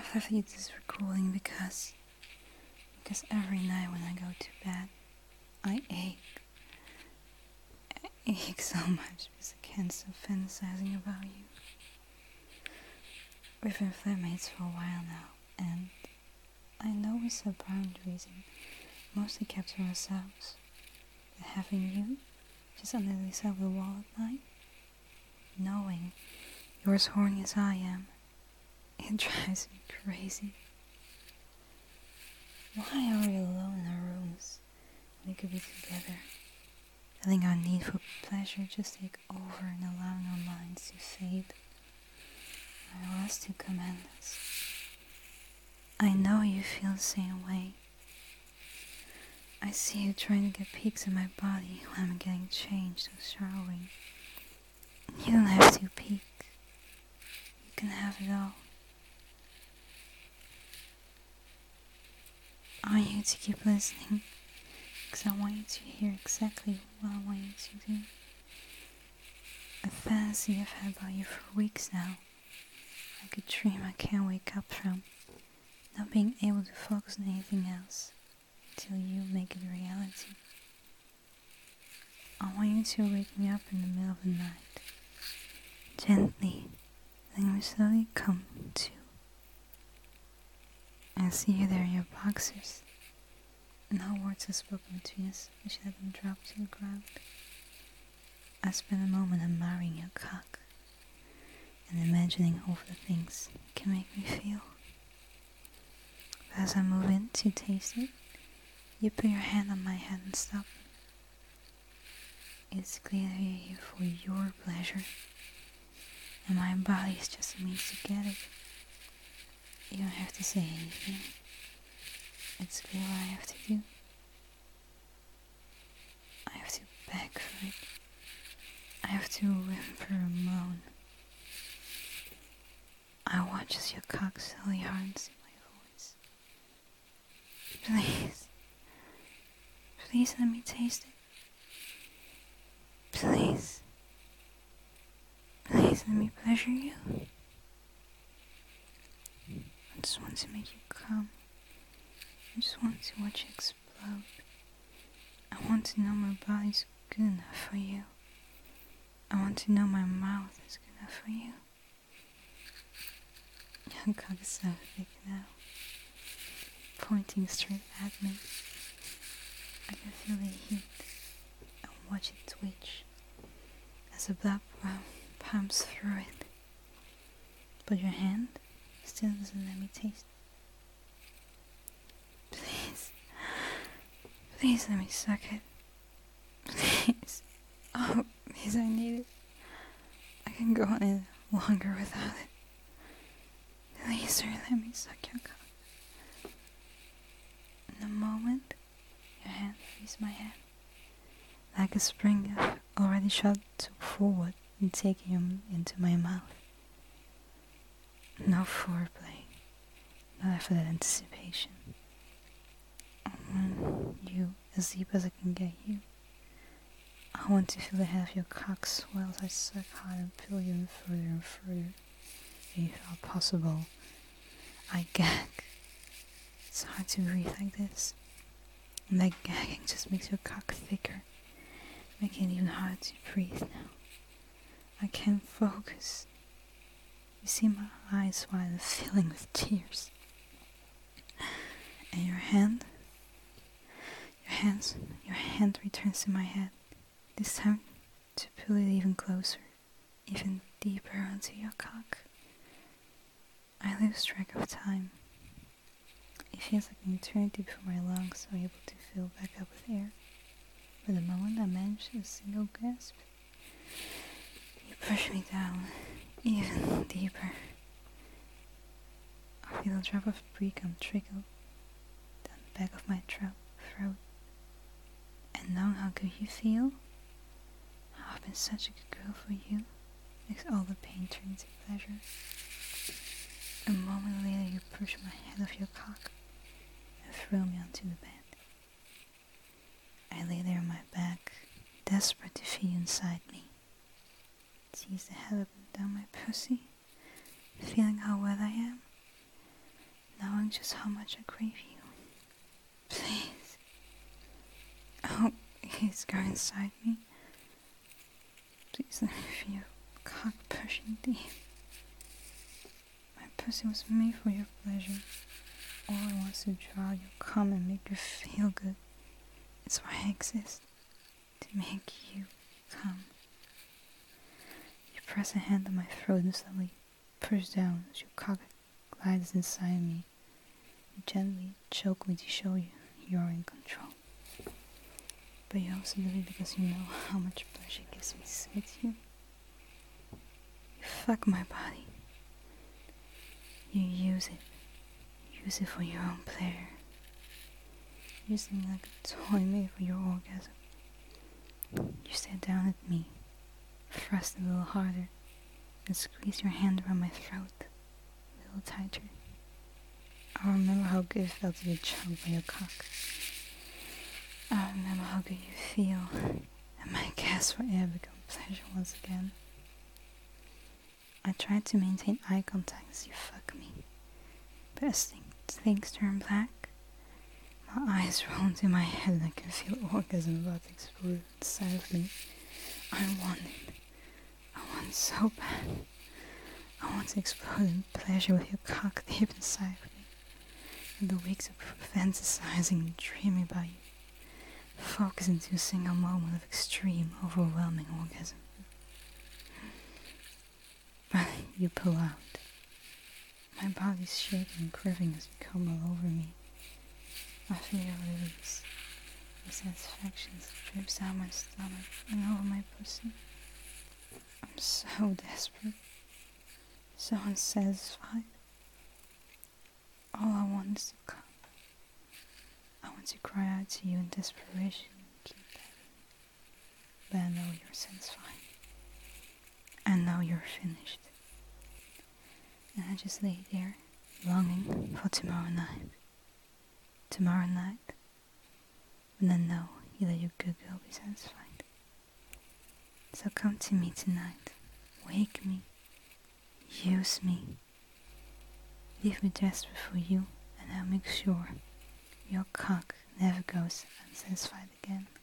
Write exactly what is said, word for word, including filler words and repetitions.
I've used this recording because because every night when I go to bed, I ache. I ache so much because I can't stop fantasizing about you. We've been flatmates for a while now, and I know we set boundaries and mostly kept to ourselves. But having you just on the other side of the wall at night, knowing you're as horny as I am, it drives me crazy. Why are we alone in our rooms when we could be together, letting our need for pleasure just take over and allowing our minds to fade, our lust to command us? I know you feel the same way. I see you trying to get peeks in my body when I'm getting changed or showering. You don't have to peek. You can have it all. I want you to keep listening, because I want you to hear exactly what I want you to do. A fantasy I've had about you for weeks now. Like a dream I can't wake up from, not being able to focus on anything else until you make it a reality. I want you to wake me up in the middle of the night, gently, letting me slowly come to. I see you there in your boxers. No words are spoken between us, I should let them drop to the ground. I spend a moment admiring your cock and imagining all the things it can make me feel. But as I move in to taste it, you put your hand on my head and stop me. It's clear that you're here for your pleasure, and my body is just a means to get it. You don't have to say anything. It's clear what I have to do. I have to beg for it. I have to whimper and moan. I watch as your cock slowly hardens in my voice. Please. Please let me taste it. Please. Please let me pleasure you. I just want to make you come. I just want to watch you explode. I want to know my body's good enough for you. I want to know my mouth is good enough for you. Your cock is so thick now, pointing straight at me. I can feel the heat and watch it twitch as the blood pumps through it. But your hand still doesn't let me taste it. Please, please let me suck it. Please, oh please, I need it. I can go on any longer without it. Please, sir, let me suck your cock. In a moment, your hand frees my hand. Like a spring, I've already shot forward and taken him into my mouth. No foreplay, no effort at anticipation. When you, as deep as I can get you, I want to feel the head of your cock swell as I suck hard and pull you in further and further. If all possible, I gag. It's hard to breathe like this. And that gagging just makes your cock thicker, making it even harder to breathe now. I can't focus. You see my eyes wide and filling with tears. And your hand, your hands, your hand returns to my head. This time to pull it even closer, even deeper onto your cock. I lose track of time. It feels like an eternity before my lungs are able to fill back up with air. But the moment I manage a single gasp, you push me down even deeper. I feel a drop of precum trickle down the back of my throat. And knowing how good you feel, how I've been such a good girl for you, makes all the pain turn into pleasure. A moment later you push my head off your cock and throw me onto the bed. I lay there on my back, desperate to feel you inside me. Tease the head up and down my pussy, feeling how wet I am. knowing just how much I crave you. Please. Oh, he's going inside me. Please let me feel cock pushing deep. My pussy was made for your pleasure. All I want is to draw you, come and make you feel good. It's why I exist. To make you come. You press a hand on my throat and slowly push down as your cock glides inside me. You gently choke me to show you you are in control. But you also do it because you know how much pleasure it gives me to say to you. You fuck my body. You use it. Use it for your own pleasure. Using it like a toy made for your orgasm. You stare down at me, thrust a little harder, and squeeze your hand around my throat, a little tighter. I remember how good it felt to be choked by your cock. I remember how good you feel, and my gasp for air become pleasure once again. I tried to maintain eye contact as you fuck me, but as things turn black, my eyes roll into my head and I can feel orgasm about to explode inside of me. I want it. I want it so bad. I want to explode in pleasure with your cock deep inside of me. And the weeks of fantasizing and dreaming about you focus into a single moment of extreme, overwhelming orgasm. But you pull out. My body's shaking and quivering as you come all over me. I feel your release. The satisfaction drips down my stomach and over my pussy. I'm so desperate. So unsatisfied. All I want is to come. I want to cry out to you in desperation and keep begging. But I know you're satisfied. I know you're finished. And I just lay there, longing for tomorrow night. Tomorrow night, when I know you let your good girl be satisfied. So come to me tonight. Wake me. Use me. Leave me desperate for you, and I'll make sure your cock never goes unsatisfied again.